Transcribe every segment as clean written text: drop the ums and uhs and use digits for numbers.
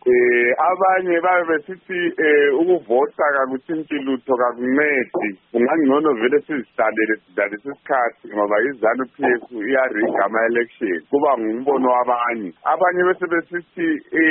abanye babe besithi ukuvota kakuthinti lutho kakuncedi kungangcono vele sizihlalele sidlalise isikhathi ngoba izanu PF iyariga ama-election kuba ngumbono abanye bese besithi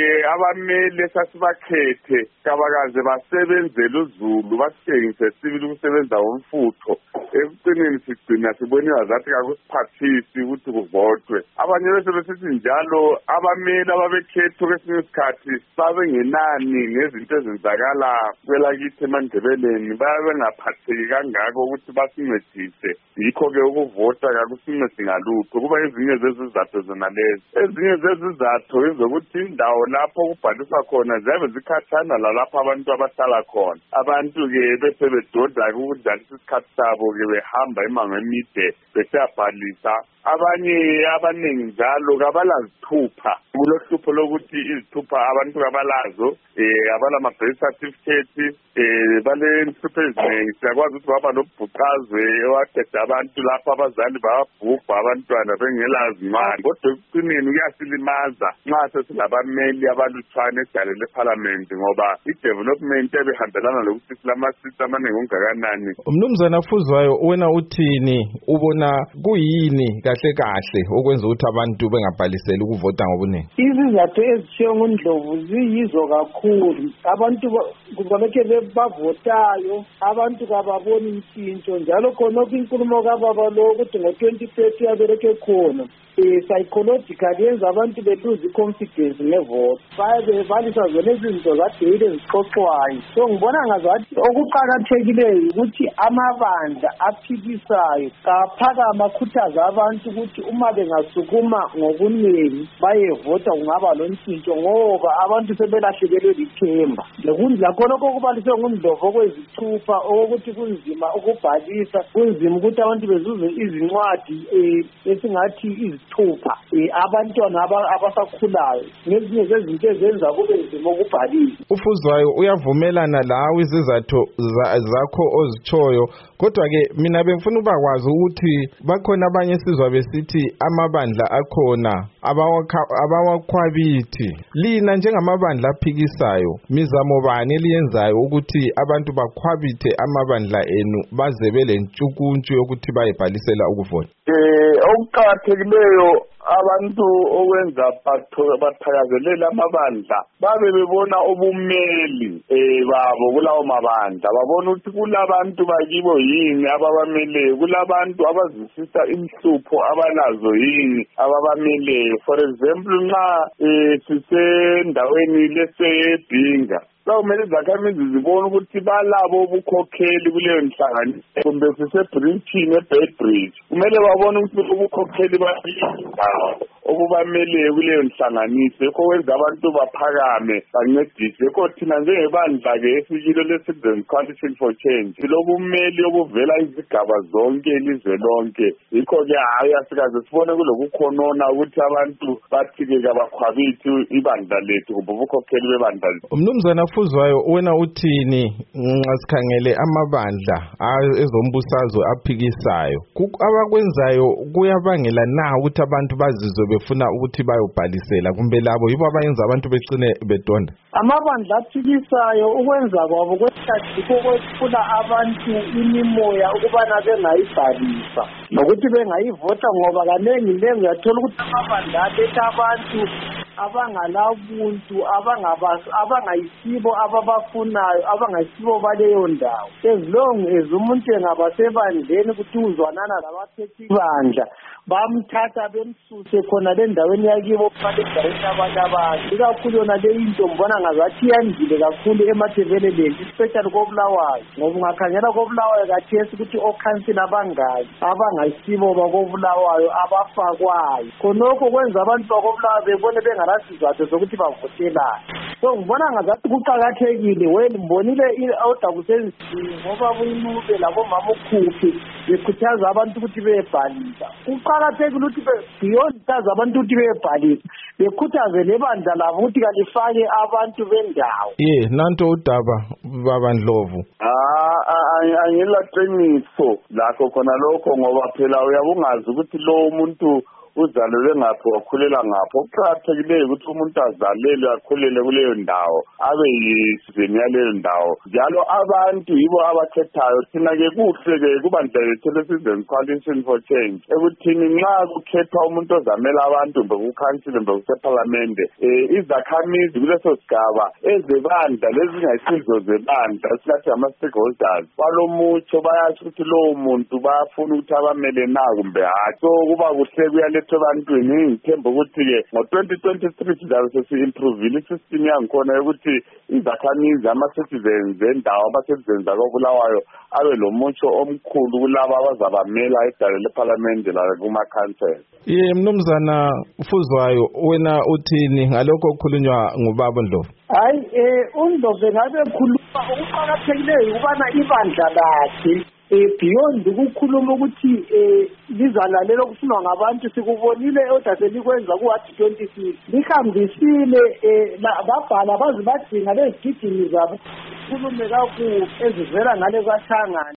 abameli esasibakhethe kabakaze basebenzele uZulu basitshengise sibili ukusebenza ngomfutho ekucineni sigcina siboniwa zathi kakusiphathisi ukuthi kuvotwe abanye bese besithi njalo abameli ababekhethwe kwesinye isikhathi babengenani ngezinto ezenzakala kwelakithi eMandebeleni babe bengaphatheki kangako ukuthi basincedise yikho-ke ukuvota kakusincedi ngalutho kuba ezinye zezizathu zona lezi ezinye zezizathu ezokuthi indawo lapho kubhaliswa khona ziyabe zikhathana lalapho abantu abahlala khona abantu-ke bese bedoda-ke ukudlalisa isikhathi sabo-ke behamba imango emide besiyabhalisa abanye abaningi njalo kabalazithupha kulohlupho lokuthi izithupha abantu kabalazo abalama-birth certificate balenhlupho eziningi siyakwazi ukuthi baba nobhuqazwe owaqeda abantu lapho abazali babhubha abantwana bengelazi mali kodwa ekucineni kuyasilimaza nxa sesilabameli abalutshwane esidalele ephalamende ngoba i-development ebihambelana lokuthi silamasisi amaningi ongakanani. Mnumzana Fuzwayo, wena uthini ubona kuyini kahle kahle okwenza ukuthi abantu bengabhaliseli ukuvota ngobuningi? Izizathu ezishiwo nguNdlovu ziyizo kakhulu. Abantu kuboneke bavotayo abantu kababoni inshintsho njalo khonokho inkulumo kababa lo ukuthi ngo-2030 yabereke khona psychologically yenza abantu beluze confidence ngevote baye bebalisa zona izinto zadeyile ezixoxwayo. So ngibona ngazathi okuqakathekileyo ukuthi amabandla aphikisayo kaphakama akhuthaza abantu ukuthi uma bengasukuma ngobuningi bayevota kungaba lontshintsho ngoba abantu sebelahlekelwe lithemba. Lakhonokho okubaliswe nguNdlovu okwezithupha okokuthi kunzima ukubhalisa kunzima ukuthi abantu bezuze izincwadi esingathi izithupha abantwana abasakhulayo ngezinye zezinto ezenza kube nzima ukubhalisa. Ufuzwayo uyavumelana lawe izizathu zakho ozitshoyo kodwa-ke mina bengifuna ukubakwazi ukuthi bakhona abanye sizwa besithi amabandla akhona abawakhwabithi. Lina njengamabandla aphikisayo mizamo bani eliyenzayo ukuthi abantu bakhwabithe amabandla enu baze belentshukuntshu yokuthi bayebhalisela ukuvota? Okuqakathekileyo abantu okwenza bathakazelela amabandla babe bebona ubumeli babo kulawo mabandla babona ukuthi kulabantu bakibo yini ababameleyo kulabantu abazwisisa inhlupho abalazo yini ababameleyo. For example nxa sisendaweni lesebhinga kumele izakhamizi zibone ukuthi balabo ubukhokheli kuleyo nhlanganiso kumbe sisebridgini eBedbridge kumele babone ukuthi ubukhokheli balindawo okubameleyo kuleyo nhlanganiso yikho kwenza abantu baphakame bancedise. Yikho thina njengebandla-ke esikilo le-Citizens Coalition for Change silobumeli obuvela izigaba zonke ilizwe lonke. Yikho-ke hayi asikaze sibone kulokukhonona ukuthi abantu bathi-ke kabakhwabithi ibandla lethu kumbe ubukhokheli bebandla lethu. Mnumzana Fuzwayo, wena uthini nxa sikhangele amabandla ezombusazwe aphikisayo abakwenzayo kuyabangela na ukuthi abantu bazizwe befuna ukuthi bayobhalisela kumbe labo yibo abayenza abantu becine bedonda? Amabandla aphikisayo ukwenza kwabo kwesikhathi kokwephula abantu imimoya ukubana bengayibhalisa nokuthi bengayivota ngoba kanengi uyathola ukuthi amabandla aletha abantu abangalabuntu abangayisibo ababafunayo abangayisibo baleyo ndawo. As long as umuntu engaba sebandleni ukuthi uzwanana labaphethi bandla bamthatha bemsuse khona lendaweni yakibo phakathi endaweni yabantu abanye. Ikakhulu yona le into mbona ngazathi yandile kakhulu eMathebeleleni especially koBulawayo ngoba ungakhangela koBulawayo kathesi ukuthi okhansila abangayisibo bakoBulawayo abafakwayo khonokho kwenza abantu bakoBulawayo bebone bengalasizathu sokuthi bavotelane. So ngibona ngazathi kuqakathekile ngibonile awudakusenzini ngoba buyinube labomama ukhuphi bekhuthaza abantu ukuthi bebhalisa. Kuqakathekile ukuthi beyond abantu ukuthi bebhalisa bekhuthaze lebandla labo ukuthi kalifake abantu bendawo. Nanto udaba babaNdlovu. Angilaqiniso lakho khona lokho ngoba phela uyabungazi ukuthi lo umuntu uzalelwe ngaphi wakhulela ngaphi. Okuqakathekileyo ukuthi umuntu azalelwe akhulele kuleyo ndawo abe yisizini yaleyo ndawo. Njalo abantu yibo abakhethayo. Thina-ke kuhle-ke kubandla lethu le-Citizens Coalition for Change ekuthini nxa kukhethwa umuntu ozamela abantu mbe kukhansile mbe kusephalamende izakhamizi kuleso sigaba ezebandla lezingayisizo zebandla silathi ama-stakeholders balomutsho bayasho ukuthi lowo muntu bayafuna ukuthi abamele na kumbe hayi. So kuba kuhle kuyalethwa ebantwini. Ngithemba ukuthi-ke ngo-2023 sizabe sesi-improvile isystem yangikhona yokuthi izakhamizi ama-citizens endawo ama-citizens akobulawayo abe lo mutsho omkhulu kulabo abazabamela edale lephalamende la kuma-council. Mnumzana Fuzwayo, wena uthini ngalokho okukhulunywa ngubaba Ndlovu? Hayi, uNdlovu ngabe ekhuluma ukuqakathekileyo ukubana ibandla lakhe beyond ukukhuluma ukuthi lizalalela okufunwa ngabantu sikubonile oda selikwenza ku-Ward 26 lihambisile babhala baze badinga lezigidini zabo khulume kakuhle ezivela ngale kwaThangana.